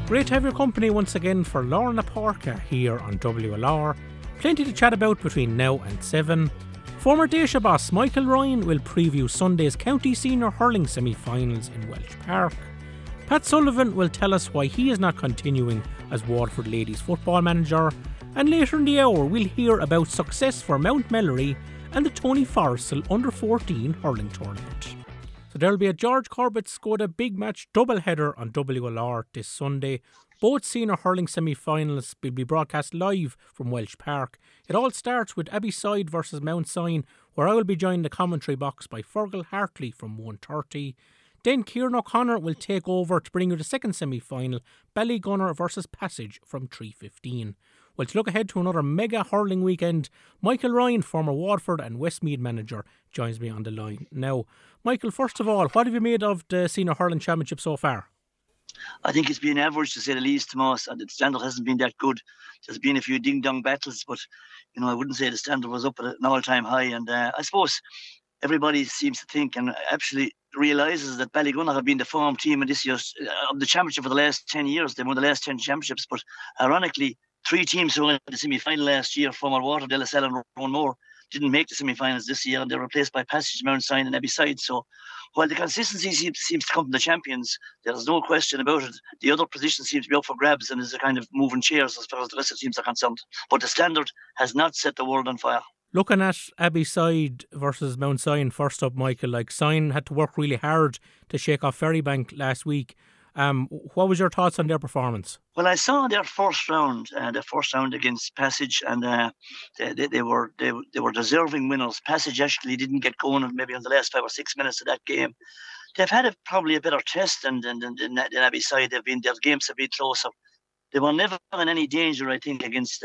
Great to have your company once again for Lorna Porca here on WLR. Plenty to chat about between now and 7. Former Daisha boss Michael Ryan will preview Sunday's County Senior Hurling semi-finals in Welsh Park. Pat Sullivan will tell us why he is not continuing as Waterford Ladies football manager. And later in the hour we'll hear about success for Mount Melleray and the Tony Forrestal Under-14 hurling tournament. So there'll be a George Corbett Skoda big match doubleheader on WLR this Sunday. Both senior hurling semi-finals will be broadcast live from Welsh Park. It all starts with Abbeyside versus Mount Sion, where I will be joined in the commentary box by Fergal Hartley from 1:30. Then Kieran O'Connor will take over to bring you the second semi-final, Ballygunner versus Passage from 3:15. Well, to look ahead to another mega hurling weekend, Michael Ryan, former Waterford and Westmeath manager, joins me on the line. Now, Michael, first of all, what have you made of the Senior Hurling Championship so far? I think it's been average, to say the least, Tomas, and the standard hasn't been that good. There's been a few ding-dong battles, but I wouldn't say the standard was up at an all-time high. And I suppose everybody seems to think and actually realises that Ballygunner have been the form team in this year's of the championship for the last 10 years. They won the last 10 championships, but ironically, 3 teams who were in the semi-final last year, former Water, De La Salle and Rowan didn't make the semi-finals this year, and they were replaced by Passage, Mount Sion and Abbeyside. So while the consistency seems to come from the champions, there's no question about it. The other position seems to be up for grabs and is a kind of moving chairs as far as the rest of the teams are concerned. But the standard has not set the world on fire. Looking at Abbeyside versus Mount Sion first up, Michael, like Sion had to work really hard to shake off Ferrybank last week. What was your thoughts on their performance? Well, I saw their first round against Passage, and they were deserving winners. Passage actually didn't get going maybe on the last 5 or 6 minutes of that game. They've had probably a better test than Abbeyside. Their games have been closer. They were never in any danger, I think, against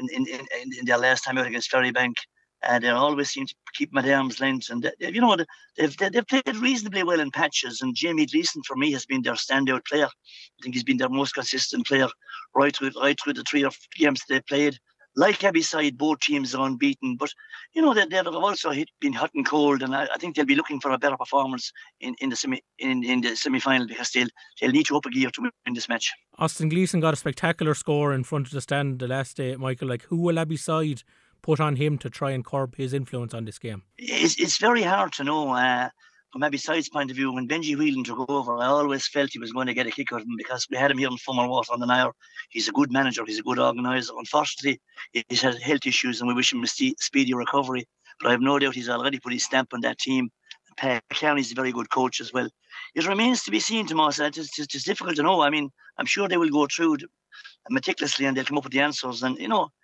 in their last time out against Ferrybank. They always seem to keep them at arm's length, and they've played reasonably well in patches. And Jamie Gleeson, for me, has been their standout player. I think he's been their most consistent player right through the 3 games they played. Like Abbeyside, both teams are unbeaten, but they've also been hot and cold, and I think they'll be looking for a better performance in the semi-final, because they'll need to up a gear to win this match. Austin Gleeson got a spectacular score in front of the stand the last day, Michael. Like, who will Abbeyside put on him to try and curb his influence on this game? It's very hard to know. From Abbeyside's point of view, when Benji Whelan took over, I always felt he was going to get a kick out of him, because we had him here in former Water on the Nile. He's a good manager, he's a good organiser. Unfortunately, he's had health issues, and we wish him a speedy recovery. But I have no doubt he's already put his stamp on that team. Pat Clowney's a very good coach as well. It remains to be seen, Tomas. It's difficult to know. I mean, I'm sure they will go through meticulously and they'll come up with the answers. And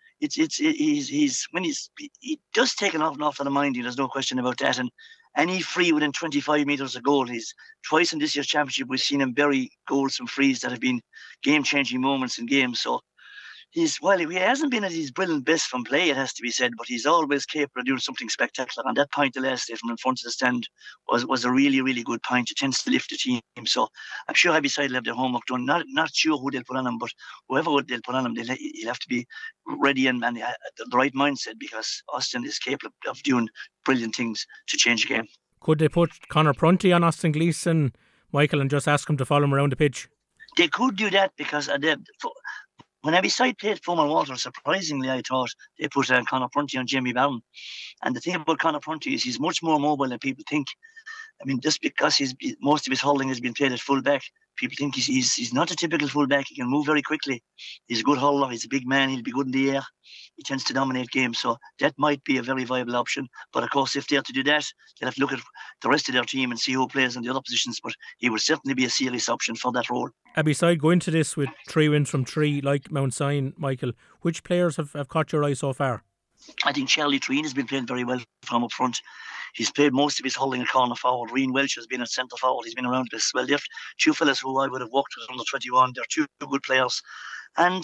he does take an awful lot of the mind. There's no question about that. And any free within 25 metres of goal. He's twice in this year's championship. We've seen him bury goals from frees that have been game-changing moments in games. So he hasn't been at his brilliant best from play, it has to be said, but he's always capable of doing something spectacular. And that point the last day from in front of the stand was a really, really good point. It tends to lift the team. So I'm sure Abbeyside will have their homework done. Not sure who they'll put on him, but whoever they'll put on him, he'll have to be ready and the right mindset, because Austin is capable of doing brilliant things to change the game. Could they put Conor Prunty on Austin Gleeson, Michael, and just ask him to follow him around the pitch? They could do that, because when Abbeyside played former Water, surprisingly, I thought they put Conor Prunty on Jamie Barron. And the thing about Conor Prunty is he's much more mobile than people think. I mean, just because most of his hurling has been played at full back, people think he's not a typical full back. He can move very quickly. He's a good hurler. He's a big man. He'll be good in the air. He tends to dominate games. So that might be a very viable option. But of course, if they have to do that, they'll have to look at the rest of their team and see who plays in the other positions. But he will certainly be a serious option for that role. Abbeyside go into this with 3 wins from 3, like Mount Sion, Michael. Which players have caught your eye so far? I think Charlie Treen has been playing very well from up front. He's played most of his hurling at corner forward. Reen Welch has been at centre forward. He's been around this. Well, they're 2 fellas who I would have worked with under 21. They're 2 good players. And,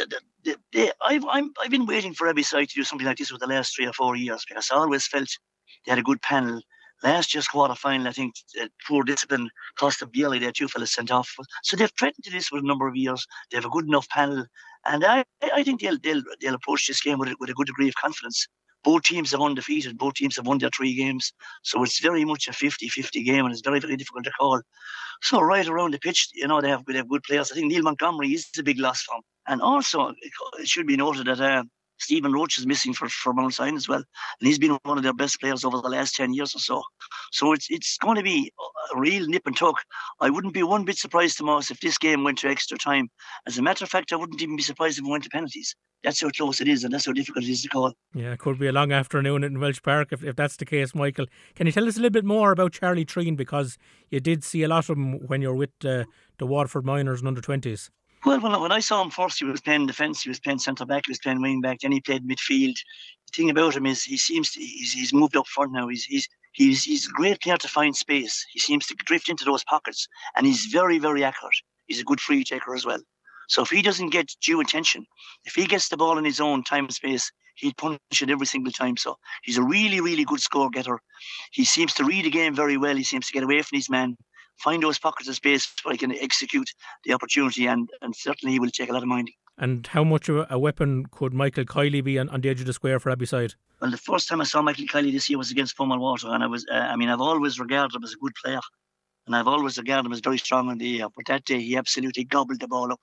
I've been waiting for Abbeyside to do something like this for the last 3 or 4 years, because I always felt they had a good panel. Last year's quarter-final, I think, poor discipline cost them dearly. They had 2 fellas sent off. So they've threatened to this for a number of years. They have a good enough panel. And I think they'll approach this game with a good degree of confidence. Both teams are undefeated. Both teams have won their 3 games. So it's very much a 50-50 game, and it's very, very difficult to call. So right around the pitch, they have good players. I think Neil Montgomery is a big loss for them. And also, it should be noted that Stephen Roach is missing for Mount Sion as well. And he's been one of their best players over the last 10 years or so. So it's going to be a real nip and tuck. I wouldn't be one bit surprised, Tomas, if this game went to extra time. As a matter of fact, I wouldn't even be surprised if it went to penalties. That's how close it is, and that's how difficult it is to call. Yeah, it could be a long afternoon in Welsh Park if that's the case, Michael. Can you tell us a little bit more about Charlie Treen, because you did see a lot of him when you were with the Waterford Minors and under-20s? Well, when I saw him first, he was playing defence, he was playing centre-back, he was playing wing-back, then he played midfield. The thing about him is he's moved up front now. He's a great player to find space. He seems to drift into those pockets, and he's very, very accurate. He's a good free taker as well. So if he doesn't get due attention, if he gets the ball in his own time and space, he'd punish it every single time. So he's a really, really good score getter. He seems to read the game very well. He seems to get away from his man, find those pockets of space where he can execute the opportunity, and certainly he will take a lot of minding. And how much of a weapon could Michael Kiley be on the edge of the square for Abbeyside? Well, the first time I saw Michael Kiley this year was against Fomal Water, and I've always regarded him as a good player, and I've always regarded him as very strong in the air. But that day, he absolutely gobbled the ball up.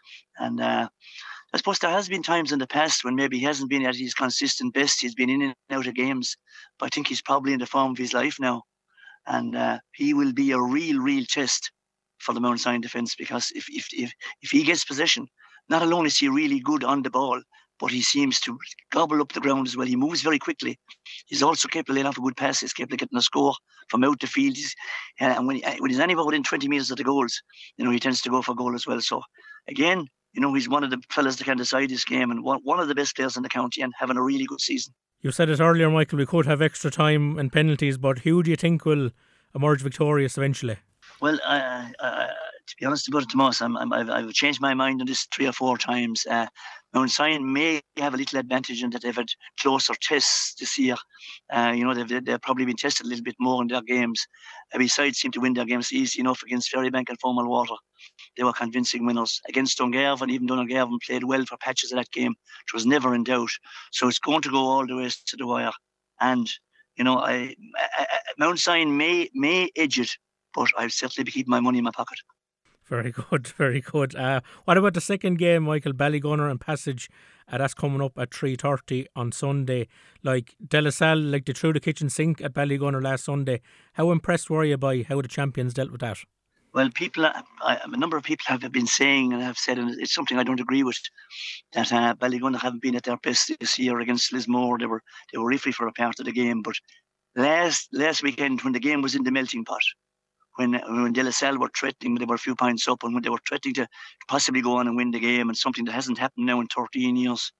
And I suppose there has been times in the past when maybe he hasn't been at his consistent best. He's been in and out of games, but I think he's probably in the form of his life now. And he will be a real test for the Mount Sion defence, because if he gets possession, not alone is he really good on the ball, but he seems to gobble up the ground as well. He moves very quickly. He's also capable of laying off a good pass. He's capable of getting a score from out the field. And when he's anywhere within 20 metres of the goals, he tends to go for goal as well. So again, he's one of the fellas that can decide this game, and one of the best players in the county, and having a really good season. You said it earlier, Michael, we could have extra time and penalties, but who do you think will emerge victorious eventually? Well, to be honest about it, Tomas, I've changed my mind on this 3 or 4 times. Mount Sion may have a little advantage in that they've had closer tests this year. They've probably been tested a little bit more in their games. Abbeyside seem to win their games easy enough against Ferrybank and Fomal Water. They were convincing winners. Against Dungarvan, even Dungarvan played well for patches of that game, which was never in doubt. So it's going to go all the way to the wire. And, Mount Sion may edge it, but I'll certainly be keeping my money in my pocket. Very good, very good. What about the second game, Michael? Ballygunner and Passage, that's coming up at 3:30 on Sunday. Like De La Salle, they threw the kitchen sink at Ballygunner last Sunday. How impressed were you by how the champions dealt with that? Well, a number of people have been saying, and have said, and it's something I don't agree with, that Ballygunner haven't been at their best this year against Lismore. They were referee for a part of the game, but last weekend when the game was in the melting pot, when De La Salle were threatening, they were a few points up, and when they were threatening to possibly go on and win the game, and something that hasn't happened now in 13 years,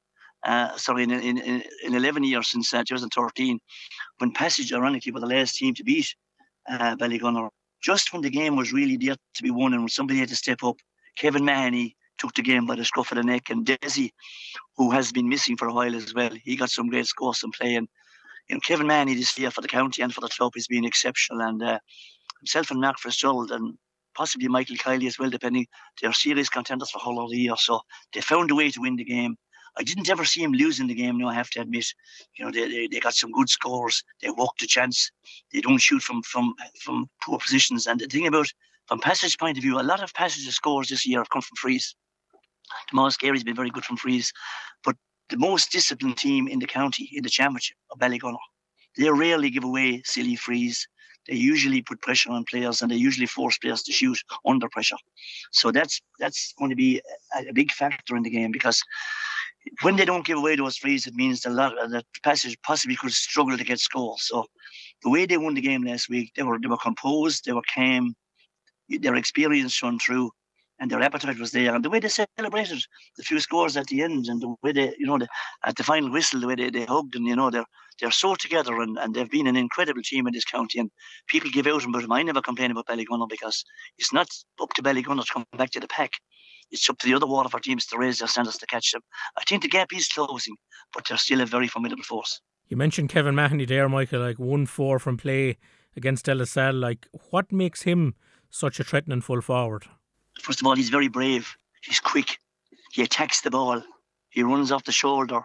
in 11 years since 2013, when Passage, ironically, were the last team to beat Ballygunner, just when the game was really there to be won and when somebody had to step up, Kevin Mahoney took the game by the scruff of the neck, and Desi, who has been missing for a while as well, he got some great scores and play. And Kevin Mahoney this year for the county and for the club has been exceptional, and himself and Mark Fitzgerald and possibly Michael Kiley as well, depending, they are serious contenders for the whole of the year. So they found a way to win the game. I didn't ever see him losing the game, no, I have to admit. They got some good scores. They walked the chance. They don't shoot from poor positions. And the thing about, from Passage's point of view, a lot of Passage's scores this year have come from frees. Tomas Gary's been very good from frees. But the most disciplined team in the county, in the championship, are Ballygunner. They rarely give away silly frees. They usually put pressure on players, and they usually force players to shoot under pressure. So that's going to be a big factor in the game, because when they don't give away those frees, it means that Passage possibly could struggle to get scores. So the way they won the game last week, they were composed, they were calm, their experience shone through, and their appetite was there. And the way they celebrated the few scores at the end, and the way they, at the final whistle, the way they hugged, and they're so together, and they've been an incredible team in this county. And people give out about them. I never complain about Ballygunner, because it's not up to Ballygunner to come back to the pack. It's up to the other Waterford teams to raise their standards to catch them. I think the gap is closing, but they're still a very formidable force. You mentioned Kevin Mahoney there, Michael, 1-4 from play against De La Salle. What makes him such a threatening full forward? First of all, he's very brave. He's quick. He attacks the ball. He runs off the shoulder.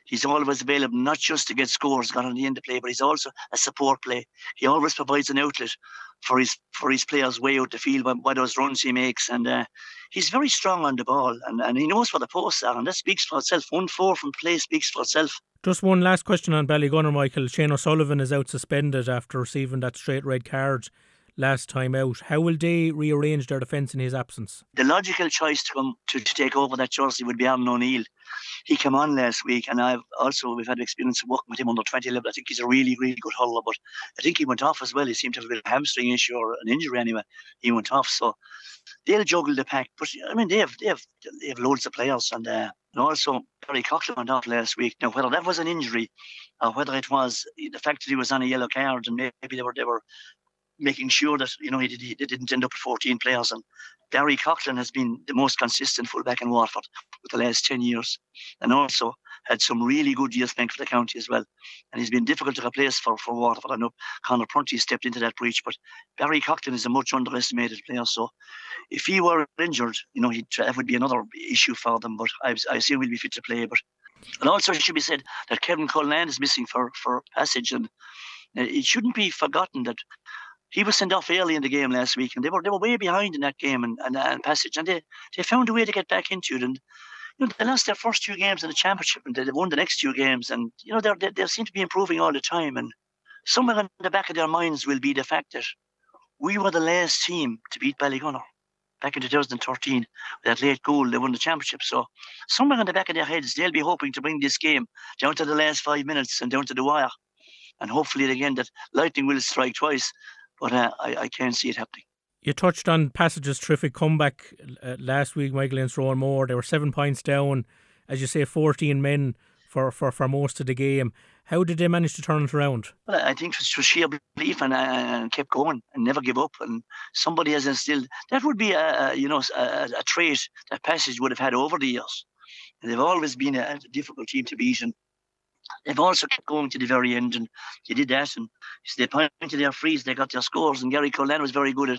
He's always available, not just to get scores got on the end of play, but he's also a support play. He always provides an outlet for his players way out the field by those runs he makes. And he's very strong on the ball, and he knows where the posts are, and that speaks for itself. 1-4 from play speaks for itself. Just one last question on Ballygunner, Michael. Shane O'Sullivan is out suspended after receiving that straight red card last time out. How will they rearrange their defence in his absence? The logical choice to take over that jersey would be Aaron O'Neill. He came on last week, and we've had experience of working with him under 20 level. I think he's a really, really good hurler, but I think he went off as well. He seemed to have a bit of a hamstring issue or an injury anyway. He went off, so they'll juggle the pack. But I mean, they have loads of players, and also Barry Coughlin went off last week. Now, whether that was an injury or whether it was the fact that he was on a yellow card, and maybe they were making sure that he didn't end up with 14 players. And Barry Coughlin has been the most consistent fullback in Waterford for the last 10 years, and also had some really good years playing for the county as well. And he's been difficult to replace for Waterford. I know Conor Prunty stepped into that breach, but Barry Coughlin is a much underestimated player. So if he were injured, that would be another issue for them. But I assume he'll be fit to play. And also it should be said that Kevin Cullinan is missing for Passage, and it shouldn't be forgotten that he was sent off early in the game last week, and they were way behind in that game and Passage, and they found a way to get back into it. And they lost their first 2 games in the championship, and they won the next 2 games, and they seem to be improving all the time. And somewhere in the back of their minds will be the fact that we were the last team to beat Ballygunner back in 2013 with that late goal. They won the championship, so somewhere in the back of their heads they'll be hoping to bring this game down to the last 5 minutes and down to the wire, and hopefully again that lightning will strike twice. But I can't see it happening. You touched on Passage's terrific comeback last week, Michael, against Rowan Moore. They were 7 points down, as you say, 14 men for most of the game. How did they manage to turn it around? Well, I think it was sheer belief and kept going and never give up. And somebody has instilled that would be a trait that Passage would have had over the years. And they've always been a difficult team to beat, and they've also kept going to the very end, and they did that. And they pointed their frees, they got their scores, and Gary Cullen was very good at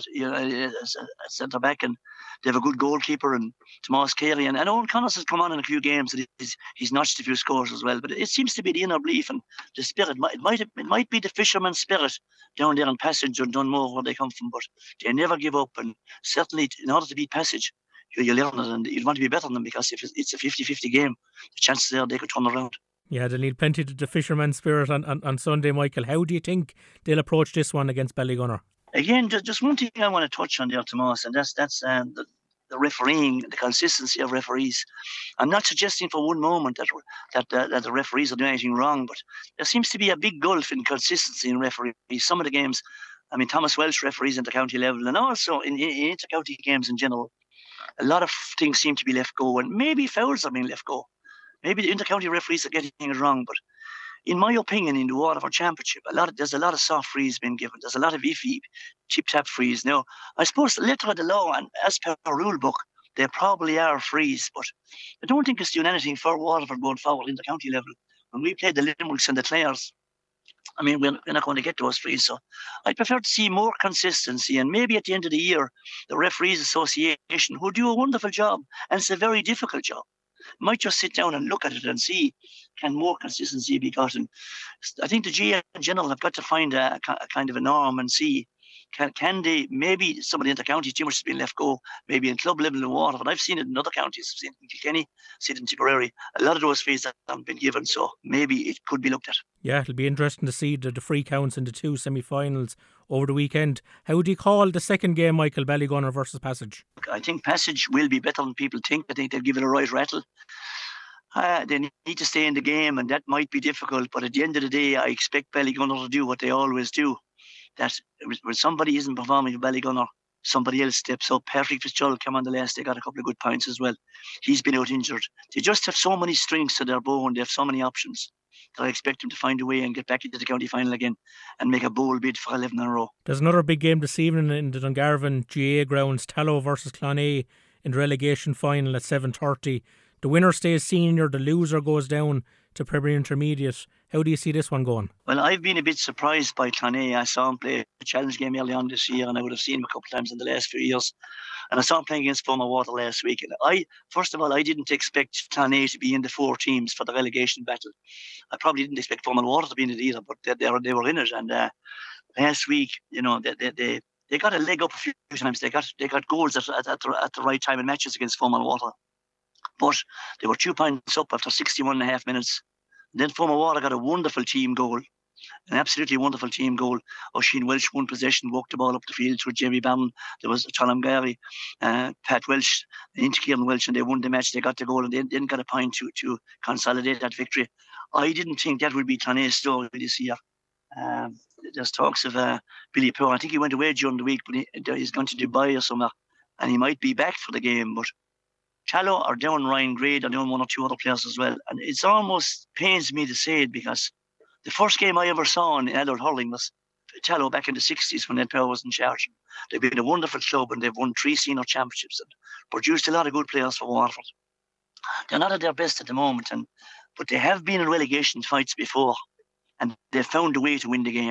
centre back, and they have a good goalkeeper, and Tomas Carey, and Owen Connors has come on in a few games, and he's notched a few scores as well. But it seems to be the inner belief and the spirit. It might be the fisherman's spirit down there in Passage or Dunmore where they come from, but they never give up. And certainly, in order to beat Passage, you learn it, and you'd want to be better than them, because if it's a 50-50 game, the chances are they could turn around. Yeah, they'll need plenty of the fisherman's spirit on Sunday, Michael. How do you think they'll approach this one against Ballygunner? Again, just one thing I want to touch on there, Tomas, and that's the refereeing, the consistency of referees. I'm not suggesting for one moment that the referees are doing anything wrong, but there seems to be a big gulf in consistency in referees. Some of the games, I mean, Thomas Welsh referees at the county level, and also in inter-county games in general, a lot of things seem to be left go, and maybe fouls are being left go. Maybe the inter-county referees are getting it wrong, but in my opinion, in the Waterford Championship, there's a lot of soft frees being given. There's a lot of iffy, tip-tap frees. Now, I suppose the letter of the law, and as per the rule book, they probably are frees, but I don't think it's doing anything for Waterford going forward in the county level. When we played the Limericks and the Clares, I mean, we're not going to get those frees, so I'd prefer to see more consistency, and maybe at the end of the year, the Referees Association, who do a wonderful job, and it's a very difficult job, might just sit down and look at it and see, can more consistency be gotten? I think the GA in general have got to find a kind of a norm and see, can they, maybe some of the inter-county too much has been left go, maybe in club level in Waterford. I've seen it in other counties, I've seen it in Kilkenny, I've seen it in Tipperary. A lot of those fees that haven't been given, so maybe it could be looked at. Yeah, it'll be interesting to see the free counts in the 2 semi-finals over the weekend. How do you call the second game, Michael, Ballygunner versus Passage? I think Passage will be better than people think. I think they'll give it a right rattle. They need to stay in the game, and that might be difficult, but at the end of the day, I expect Ballygunner to do what they always do. That when somebody isn't performing at Ballygunner, somebody else steps up. Patrick Fitzgerald came on the last day, got a couple of good points as well. He's been out injured. They just have so many strings to their bow, and they have so many options that I expect them to find a way and get back into the county final again and make a bold bid for 11 in a row. There's another big game this evening in the Dungarvan GA grounds, Tallow versus Clonea in the relegation final at 7:30. The winner stays senior, the loser goes down to Premier Intermediate. How do you see this one going? Well, I've been a bit surprised by Clonee. I saw him play a challenge game early on this year, and I would have seen him a couple of times in the last few years. And I saw him playing against Foamar Water last week. And first of all, I didn't expect Clonee to be in the 4 teams for the relegation battle. I probably didn't expect Foamar Water to be in it either, but they were in it. And last week, they got a leg up a few times. They got goals at the right time in matches against Foamar Water. But they were 2 points up after 61.5 minutes. And then Foamar Water got a wonderful team goal. An absolutely wonderful team goal. Oisin Welsh won possession, walked the ball up the field through Jamie Bannon. There was Colin Gary, Pat Welsh, into Kieran Welsh, and they won the match. They got the goal and they didn't get a point to consolidate that victory. I didn't think that would be Clonee's story this year. There's talks of Billy Power. I think he went away during the week, but he's gone to Dubai or somewhere, and he might be back for the game. But Tallow are down Ryan Gray, they're down 1 or 2 other players as well. And it's almost pains me to say it, because the first game I ever saw in adult hurling was Tallow back in the 60s when Ed Power was in charge. They've been a wonderful club, and they've won 3 senior championships and produced a lot of good players for Waterford. They're not at their best at the moment, but they have been in relegation fights before, and they've found a way to win the game.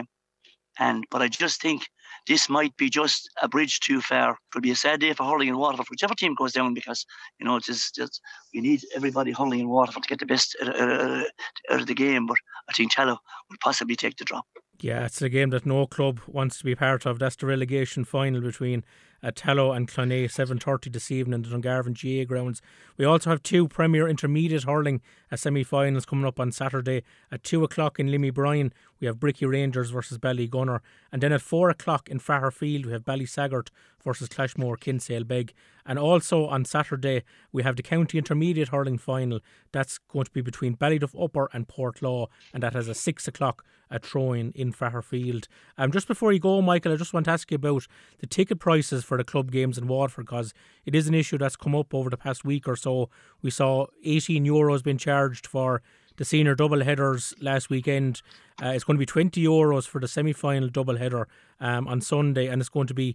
But I just think this might be just a bridge too far. It could be a sad day for hurling in Waterford, whichever team goes down, because it's just we need everybody hurling in Waterford to get the best out of the game. But I think Tallow will possibly take the drop. Yeah, it's a game that no club wants to be part of. That's the relegation final between Tallow and Clonee, 7:30 this evening in the Dungarvan GA grounds. We also have 2 Premier Intermediate hurling semi-finals coming up on Saturday at 2 o'clock in Limmy Bryan. We have Bricky Rangers versus Ballygunner, and then at 4 o'clock in Faherfield we have Ballysaggart versus Clashmore Kinsale Beg. And also on Saturday we have the County Intermediate hurling final. That's going to be between Ballyduff Upper and Portlaw, and that has a 6 o'clock throw-in in Faherfield. Just before you go, Michael, I just want to ask you about the ticket prices for the club games in Waterford, because it is an issue that's come up over the past week or so. We saw €18 being charged for the senior double headers last weekend. It's going to be €20 for the semi-final double header on Sunday, and it's going to be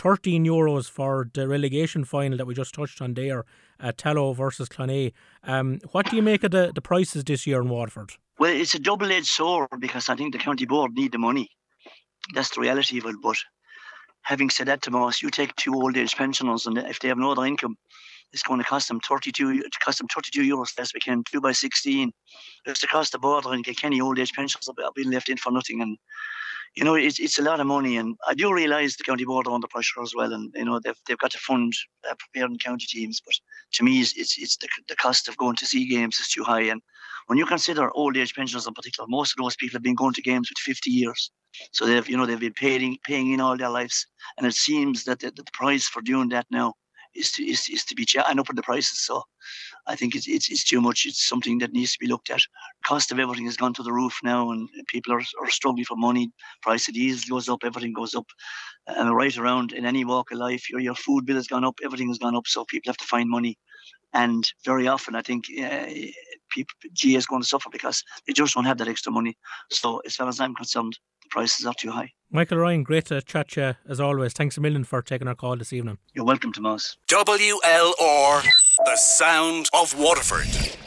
€13 for the relegation final that we just touched on there, Tallow versus Clonee. What do you make of the prices this year in Waterford? Well, it's a double-edged sword, because I think the county board need the money. That's the reality of it. But having said that, Tomas, you take 2 old age pensioners, and if they have no other income, it's going to cost them €32 last weekend, 2 by 16. It's across the border, and Kilkenny old age pensioners are being left in for nothing. And it's a lot of money, and I do realise the county board are under pressure as well, and they've got to fund preparing county teams. But to me, it's the cost of going to see games is too high. And when you consider old age pensioners in particular, most of those people have been going to games with 50 years, so they've been paying in all their lives, and it seems that the price for doing that now is to be and up in the prices. So I think it's too much. It's something that needs to be looked at. Cost of everything has gone to the roof now, and people are struggling for money. Price of diesel goes up, everything goes up, and right around in any walk of life, your food bill has gone up, everything has gone up. So people have to find money, and very often I think GA is going to suffer because they just don't have that extra money. So as far as I'm concerned, the prices are too high. Michael Ryan, great to chat to you as always. Thanks a million for taking our call this evening. You're welcome, Tomas. WLR, the sound of Waterford.